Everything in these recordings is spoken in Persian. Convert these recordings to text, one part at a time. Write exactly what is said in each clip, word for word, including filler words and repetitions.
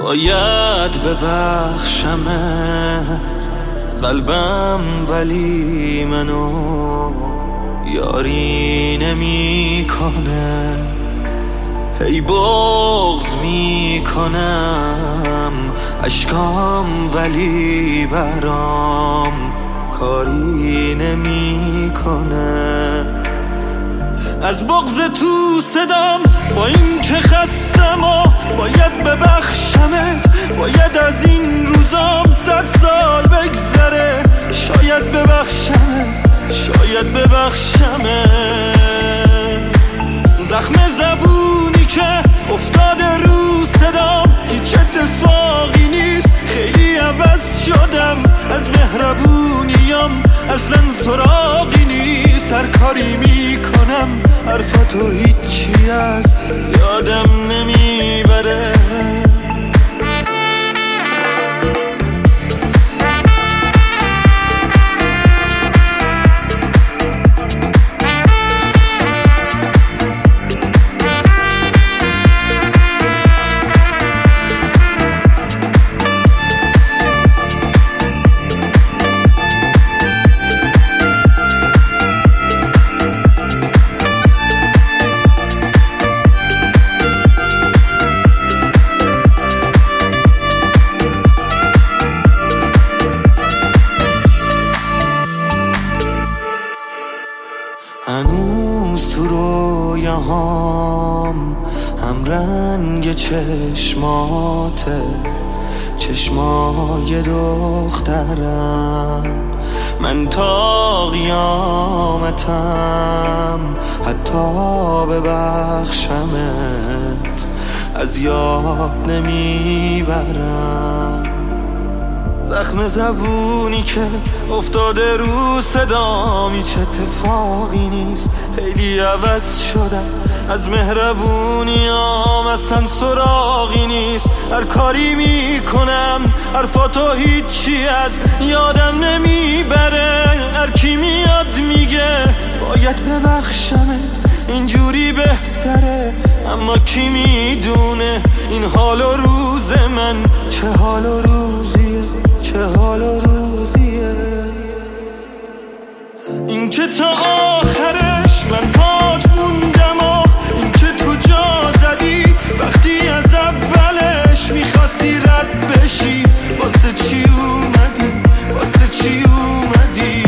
باید ببخشمت قلبم، ولی منو یاری نمی کنه. هی بغض می کنم اشکام، ولی برام کاری نمی کنه. از بغض تو صدام با این که خستم و باید ببخشمت. باید از این روزام صد سال بگذره، شاید ببخشمت، شاید ببخشمت. زخم زبونی که افتاده رو صدام هیچ اتفاقی نیست، خیلی عوض شدم. از مهربونیام اصلا سراغی نیست. هر کاری میکنم حرفاتو هیچی از یادم نمیبره. هنوز تو رویاهام هم رنگ چشماته، چشمای دخترم. من تا قیامتم حتی ببخشمت از یاد نمیبرم. زخم زبونی که افتاده رو صدام هیچ اتفاقی نیست، خیلی عوض شدم. از مهربونیام اصلا سراغی نیست. هر کاری میکنم حرفاتو هیچی از یادم نمیبره. هر کی میاد میگه باید ببخشمت، اینجوری بهتره. اما کی میدونه این حال و روز من چه حال و روزیه، چه حال و روزیه. این که تا آخرش من پات موندم و این که تو جا زدی وقتی از اولش میخواستی رد بشی. واسه چی اومدی، واسه چی اومدی؟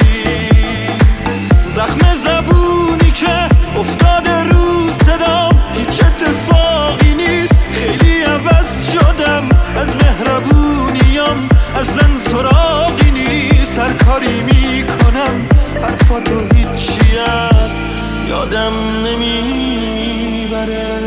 زخم زبونی که افتاده رو صدام هیچ اتفاقی نیست، خیلی عوض شدم. از مهربونیام اصلا سراغی نیست. هر کاری میکنم حرفاتو هیچی از یادم نمیبره.